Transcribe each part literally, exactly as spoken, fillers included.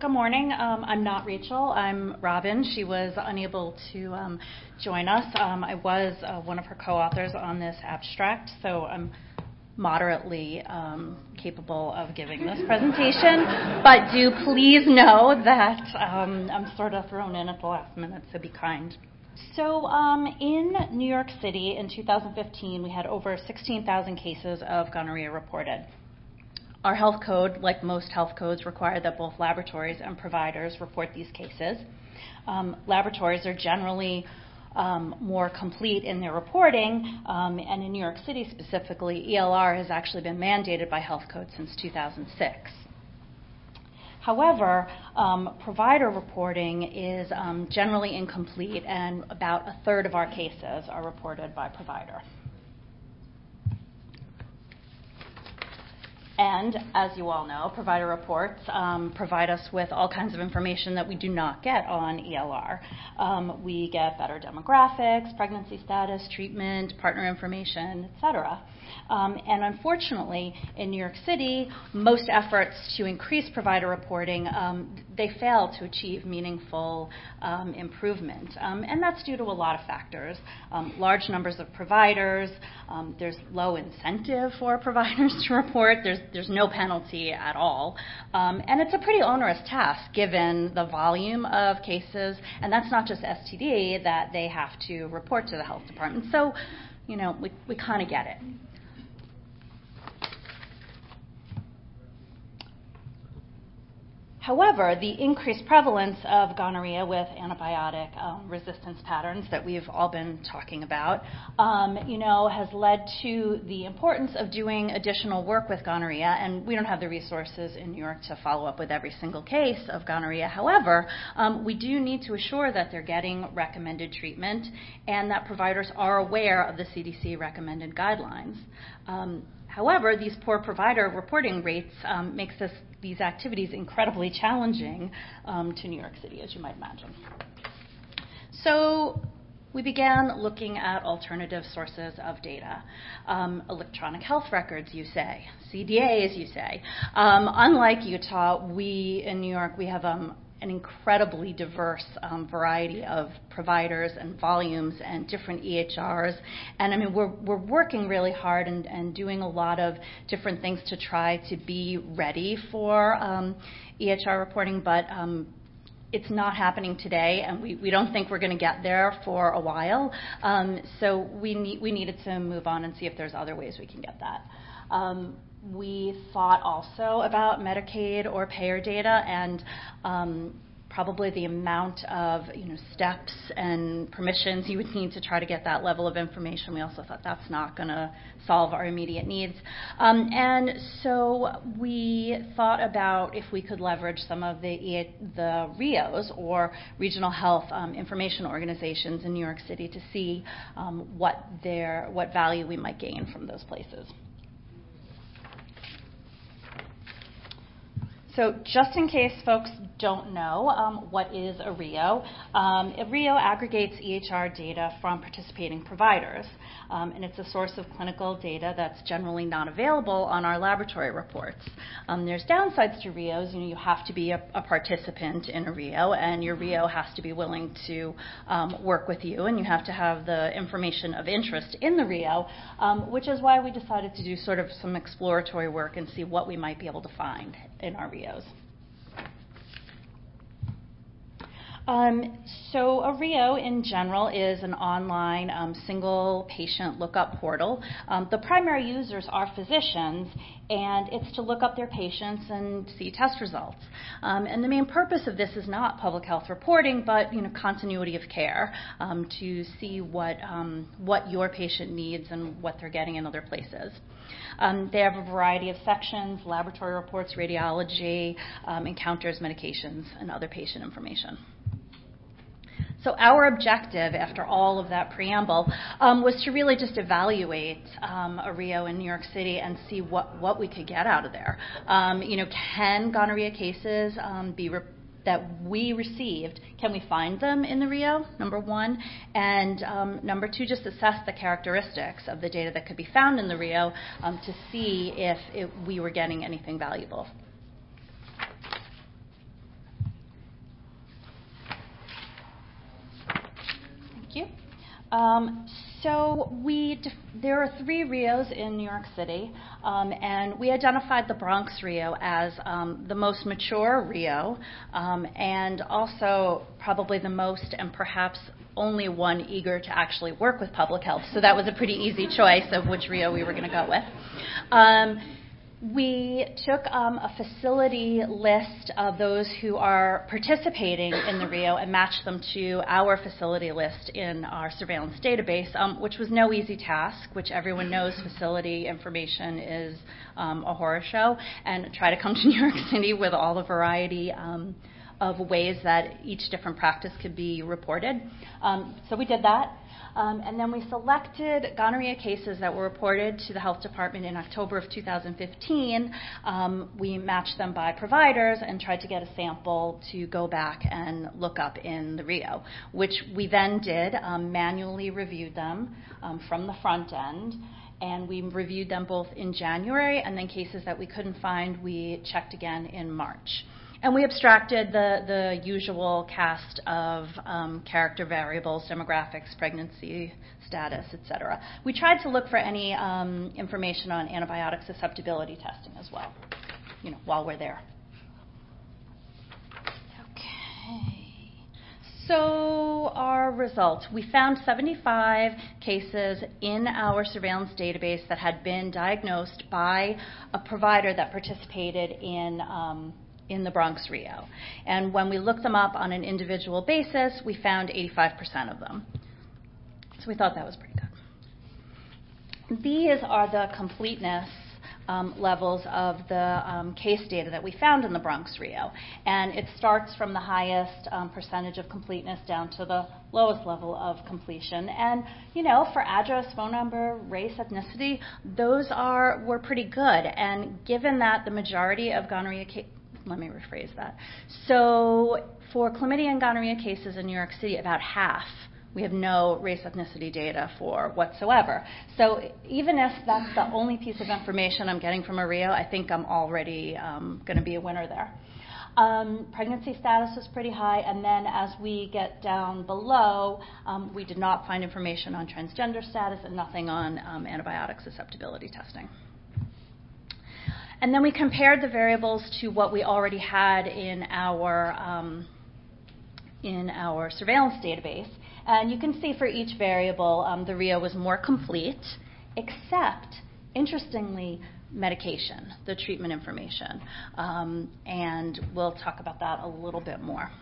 Good morning. Um, I'm not Rachel. I'm Robin. She was unable to um, join us. Um, I was uh, one of her co-authors on this abstract, so I'm moderately um, capable of giving this presentation. But do please know that um, I'm sort of thrown in at the last minute, so be kind. So um, in New York City in two thousand fifteen, we had over sixteen thousand cases of gonorrhea reported. Our health code, like most health codes, require that both laboratories and providers report these cases. Um, laboratories are generally um, more complete in their reporting, um, and in New York City specifically, E L R has actually been mandated by health code since two thousand six. However, um, provider reporting is um, generally incomplete, and about a third of our cases are reported by provider. And as you all know, provider reports um, provide us with all kinds of information that we do not get on E L R. Um, we get better demographics, pregnancy status, treatment, partner information, et cetera. Um, and unfortunately, in New York City, most efforts to increase provider reporting, um, they fail to achieve meaningful um, improvement. Um, and that's due to a lot of factors. Um, large numbers of providers, um, there's low incentive for providers to report, there's, there's no penalty at all. Um, and it's a pretty onerous task given the volume of cases, and that's not just S T D, that they have to report to the health department. So, you know, we, we kind of get it. However, the increased prevalence of gonorrhea with antibiotic um, resistance patterns that we've all been talking about, um, you know, has led to the importance of doing additional work with gonorrhea. And we don't have the resources in New York to follow up with every single case of gonorrhea. However, um, we do need to assure that they're getting recommended treatment and that providers are aware of the C D C recommended guidelines. Um, However, these poor provider reporting rates um, makes this, these activities incredibly challenging um, to New York City, as you might imagine. So we began looking at alternative sources of data. Um, electronic health records, you say. C D As, you say. Um, unlike Utah, we in New York, we have um, an incredibly diverse um, variety of providers and volumes and different E H Rs. And I mean, we're, we're working really hard and, and doing a lot of different things to try to be ready for um, E H R reporting, but um, it's not happening today, and we, we don't think we're going to get there for a while. Um, so we, need, we needed to move on and see if there's other ways we can get that. Um, We thought also about Medicaid or payer data, and um, probably the amount of you know steps and permissions you would need to try to get that level of information. We also thought that's not going to solve our immediate needs. Um, and so we thought about if we could leverage some of the, the R I Os, or Regional Health um, Information Organizations in New York City, to see um, what, their, what value we might gain from those places. So just in case folks don't know, um, what is a R I O? Um, a R I O aggregates E H R data from participating providers, um, and it's a source of clinical data that's generally not available on our laboratory reports. Um, there's downsides to R I Os. You know, you have to be a, a participant in a R I O, and your R I O has to be willing to um, work with you, and you have to have the information of interest in the R I O, um, which is why we decided to do sort of some exploratory work and see what we might be able to find in our R I Os. Um, so a R I O in general is an online um, single patient lookup portal. Um, the primary users are physicians, and it's to look up their patients and see test results. Um, and the main purpose of this is not public health reporting, but you know continuity of care, um, to see what um, what your patient needs and what they're getting in other places. Um, they have a variety of sections: laboratory reports, radiology, um, encounters, medications, and other patient information. So our objective, after all of that preamble, um, was to really just evaluate um, a R I O in New York City and see what, what we could get out of there. Um, you know, can gonorrhea cases um, be re- that we received, can we find them in the R I O, number one? And um, number two, just assess the characteristics of the data that could be found in the R I O um, to see if it, we were getting anything valuable. Um, so we def- there are three R I Os in New York City, um, and we identified the Bronx R I O as um, the most mature R I O, um, and also probably the most and perhaps only one eager to actually work with public health. So that was a pretty easy choice of which R I O we were going to go with. Um, We took um, a facility list of those who are participating in the R I O and matched them to our facility list in our surveillance database, um, which was no easy task, which everyone knows facility information is um, a horror show, and try to come to New York City with all the variety um, of ways that each different practice could be reported. Um, so we did that. Um, and then we selected gonorrhea cases that were reported to the health department in October of two thousand fifteen. Um, we matched them by providers and tried to get a sample to go back and look up in the R I O, which we then did, um, manually reviewed them um, from the front end. And we reviewed them both in January, and then cases that we couldn't find, we checked again in March. And we abstracted the, the usual cast of um, character variables, demographics, pregnancy status, et cetera. We tried to look for any um, information on antibiotic susceptibility testing as well, you know, while we're there. Okay. So our results. We found seventy-five cases in our surveillance database that had been diagnosed by a provider that participated in um, in the Bronx R I O. And when we looked them up on an individual basis, we found eighty-five percent of them. So we thought that was pretty good. These are the completeness um, levels of the um, case data that we found in the Bronx R I O. And it starts from the highest um, percentage of completeness down to the lowest level of completion. And, you know, for address, phone number, race, ethnicity, those are were pretty good. And given that the majority of gonorrhea cases, let me rephrase that. So for chlamydia and gonorrhea cases in New York City, about half we have no race ethnicity data for whatsoever. So even if that's the only piece of information I'm getting from a R I O, I think I'm already um, going to be a winner there. Um, pregnancy status was pretty high, and then as we get down below, um, we did not find information on transgender status and nothing on um, antibiotic susceptibility testing. And then we compared the variables to what we already had in our um, in our surveillance database. And you can see for each variable, um, the R I O was more complete, except, interestingly, medication, the treatment information. Um, and we'll talk about that a little bit more.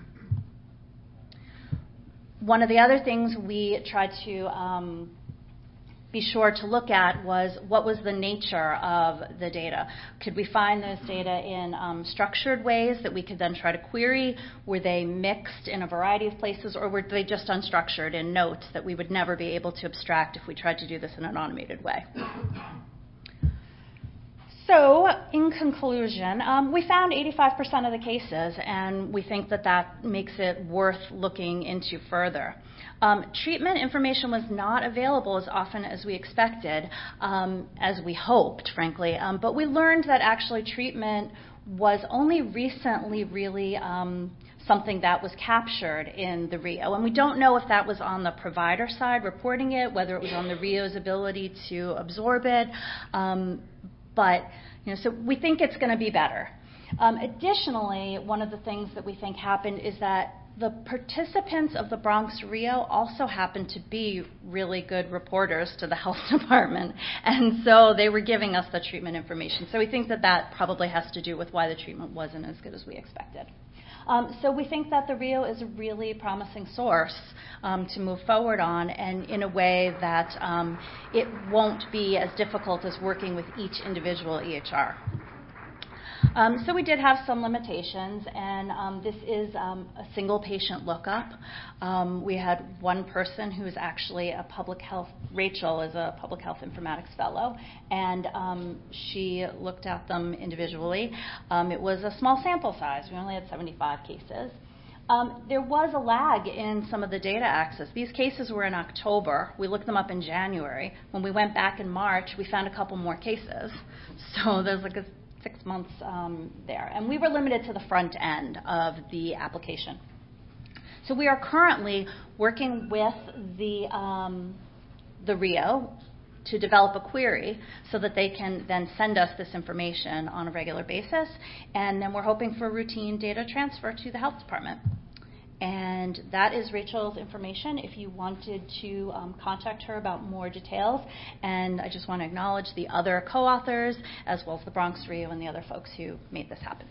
One of the other things we tried to um, be sure to look at was what was the nature of the data. Could we find those data in um, structured ways that we could then try to query? Were they mixed in a variety of places, or were they just unstructured in notes that we would never be able to abstract if we tried to do this in an automated way? So, in conclusion, um, we found eighty-five percent of the cases, and we think that that makes it worth looking into further. Um, treatment information was not available as often as we expected, um, as we hoped, frankly, um, but we learned that actually treatment was only recently really um, something that was captured in the R I O. And we don't know if that was on the provider side reporting it, whether it was on the R I O's ability to absorb it. Um, But, you know, so we think it's going to be better. Um, additionally, one of the things that we think happened is that the participants of the Bronx R I O also happened to be really good reporters to the health department, and so they were giving us the treatment information. So we think that that probably has to do with why the treatment wasn't as good as we expected. Um, so we think that the R I O is a really promising source um, to move forward on, and in a way that um, it won't be as difficult as working with each individual E H R. Um, so we did have some limitations, and um, this is um, a single patient lookup. Um, we had one person who is actually a public health, Rachel is a public health informatics fellow, and um, she looked at them individually. Um, it was a small sample size. We only had seventy-five cases. Um, there was a lag in some of the data access. These cases were in October. We looked them up in January. When we went back in March, we found a couple more cases. So there's like a six months um, there. And we were limited to the front end of the application. So we are currently working with the um, the Rio to develop a query so that they can then send us this information on a regular basis, and then we're hoping for routine data transfer to the health department. And that is Rachel's information if you wanted to um, contact her about more details. And I just want to acknowledge the other co-authors, as well as the Bronx Rio and the other folks who made this happen.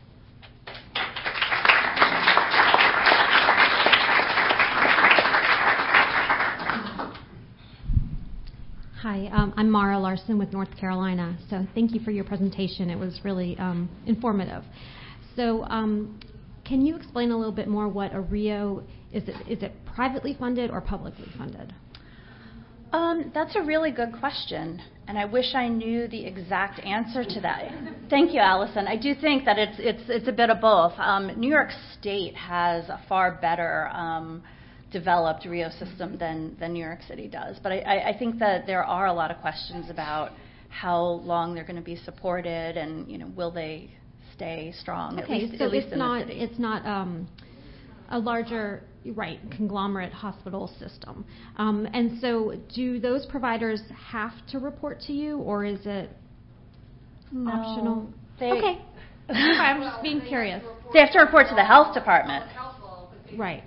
Hi, um, I'm Mara Larson with North Carolina. So thank you for your presentation. It was really um, informative. So um, can you explain a little bit more what a Rio is? It, is it privately funded or publicly funded? Um, that's a really good question, and I wish I knew the exact answer to that. Thank you, Allison. I do think that it's it's it's a bit of both. Um, New York State has a far better um, developed Rio system than, than New York City does. But I, I think that there are a lot of questions about how long they're going to be supported, and you know, will they stay strong? Okay, at least, so at least it's in not the city. it's not um, a larger right conglomerate hospital system. Um, and so, do those providers have to report to you, or is it no, optional? They, okay, I'm just being curious. They have to report to the health department. Right.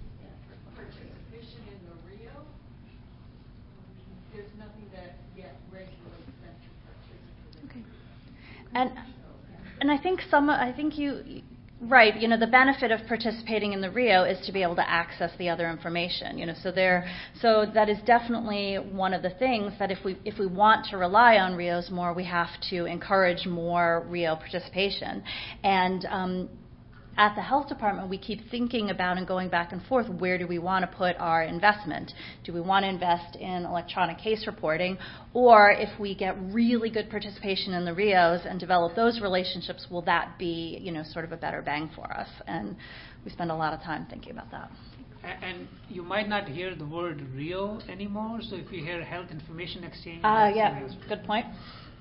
And and I think some I think you right, you know, the benefit of participating in the Rio is to be able to access the other information, you know, so there so that is definitely one of the things that if we if we want to rely on Rios more, we have to encourage more Rio participation. And um, at the health department, we keep thinking about and going back and forth, where do we want to put our investment? Do we want to invest in electronic case reporting? Or if we get really good participation in the Rios and develop those relationships, will that be, you know, sort of a better bang for us? And we spend a lot of time thinking about that. And you might not hear the word Rio anymore, so if you hear health information exchange... Uh, yeah, good point.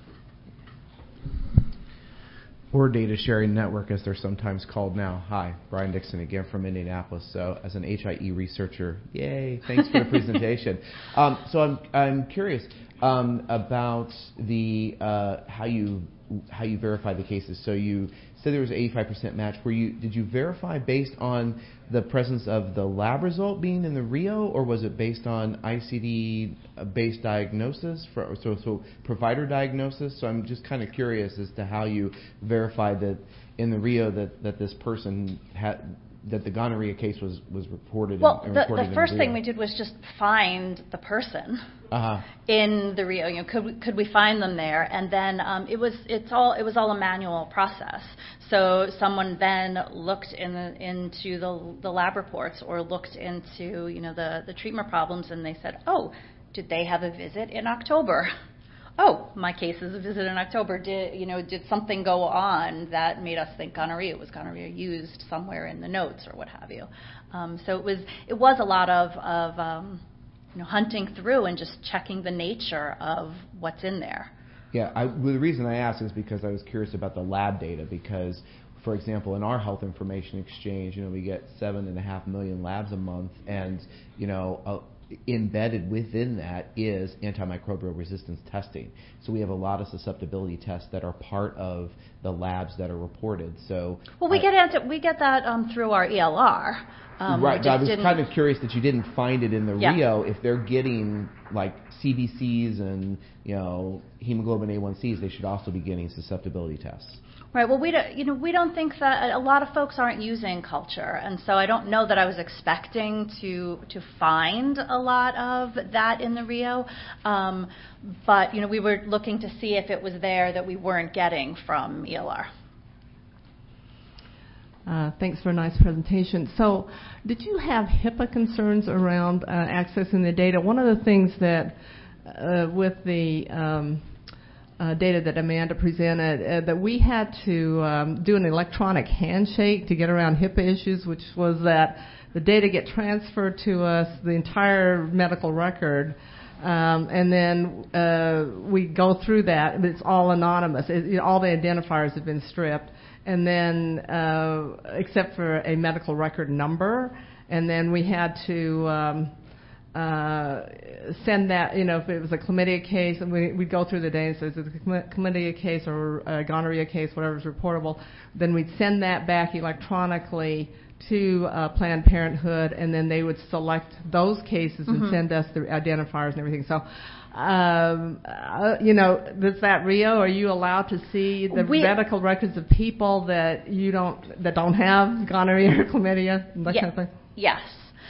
Or data sharing network, as they're sometimes called now. Hi, Brian Dixon again from Indianapolis. So, as an H I E researcher, yay! Thanks for the presentation. Um, so, I'm I'm curious um, about the uh, how you how you verify the cases. So, you said there was an eighty-five percent match. Were you did you verify based on the presence of the lab result being in the Rio, or was it based on I C D-based diagnosis, for, so so provider diagnosis? So I'm just kind of curious as to how you verified that in the Rio that, that this person had, that the gonorrhea case was, was reported. Well, in, the, reported the first in the thing we did was just find the person uh-huh. in the Rio. You know, could we, could we find them there? And then um, it was it's all it was all a manual process. So someone then looked in the, into the, the lab reports or looked into you know the, the treatment problems, and they said, oh, did they have a visit in October? Oh, my case is a visit in October. Did you know? Did something go on that made us think gonorrhea? Was gonorrhea used somewhere in the notes or what have you? Um, so it was it was a lot of of um, you know hunting through and just checking the nature of what's in there. Yeah, I, well, the reason I asked is because I was curious about the lab data. Because, for example, in our health information exchange, you know, we get seven and a half million labs a month, and you know. A, Embedded within that is antimicrobial resistance testing. So we have a lot of susceptibility tests that are part of the labs that are reported. So well, we uh, get into, we get that um, through our E L R. Um, right. I was didn't... kind of curious that you didn't find it in the yeah. Rio if they're getting like C B Cs and you know hemoglobin A one Cs. They should also be getting susceptibility tests. Right. Well, we don't, you know, we don't think that a lot of folks aren't using culture, and so I don't know that I was expecting to to find a lot of that in the Rio. Um, but you know, we were looking to see if it was there that we weren't getting from E L R. Uh, thanks for a nice presentation. So, did you have HIPAA concerns around uh, accessing the data? One of the things that uh, with the um, Uh, data that Amanda presented, uh, that we had to um, do an electronic handshake to get around HIPAA issues, which was that the data get transferred to us, the entire medical record, um, and then uh, we go through that. It's all anonymous. It, it, all the identifiers have been stripped, and then uh, except for a medical record number, and then we had to um, uh, send that, you know, if it was a chlamydia case, and we, we'd go through the day and say, is it a chlamydia case or a gonorrhea case, whatever is reportable, then we'd send that back electronically to uh, Planned Parenthood, and then they would select those cases mm-hmm. and send us the identifiers and everything. So, um, uh, you know, does that Rio? Are you allowed to see the we, medical records of people that you don't that don't have gonorrhea or chlamydia, that yeah, kind of thing? Yes.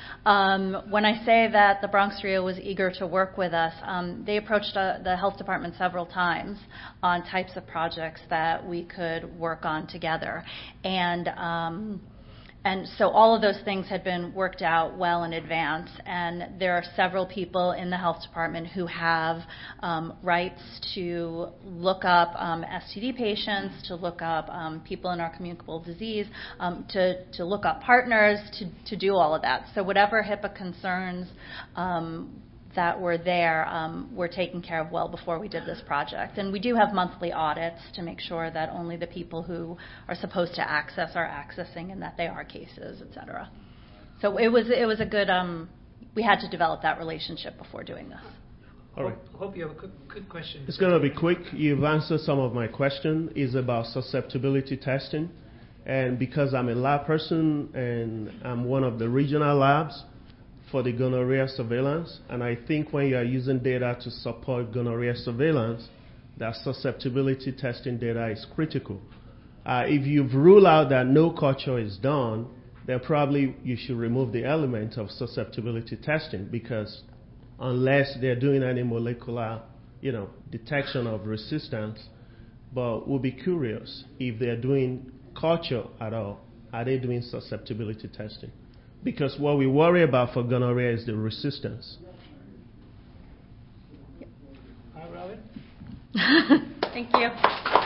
Um, when I say that the Bronx Rio was eager to work with us, um, they approached uh, the health department several times on types of projects that we could work on together, and. Um, And so all of those things had been worked out well in advance, and there are several people in the health department who have um, rights to look up um, S T D patients, to look up um, people in our communicable disease, um, to, to look up partners, to, to do all of that. So whatever HIPAA concerns um, that were there um, were taken care of well before we did this project. And we do have monthly audits to make sure that only the people who are supposed to access are accessing and that they are cases, et cetera. So it was it was a good, um, we had to develop that relationship before doing this. All right. Hope, hope you have a quick, quick question. It's going to be quick. You've answered some of my question. Is about susceptibility testing. And because I'm a lab person and I'm one of the regional labs for the gonorrhea surveillance, and I think when you are using data to support gonorrhea surveillance, that susceptibility testing data is critical. Uh, if you've ruled out that no culture is done, then probably you should remove the element of susceptibility testing, because unless they're doing any molecular, you know, detection of resistance, but we'll be curious if they're doing culture at all. Are they doing susceptibility testing? Because what we worry about for gonorrhea is the resistance. Hi, Robin. Thank you.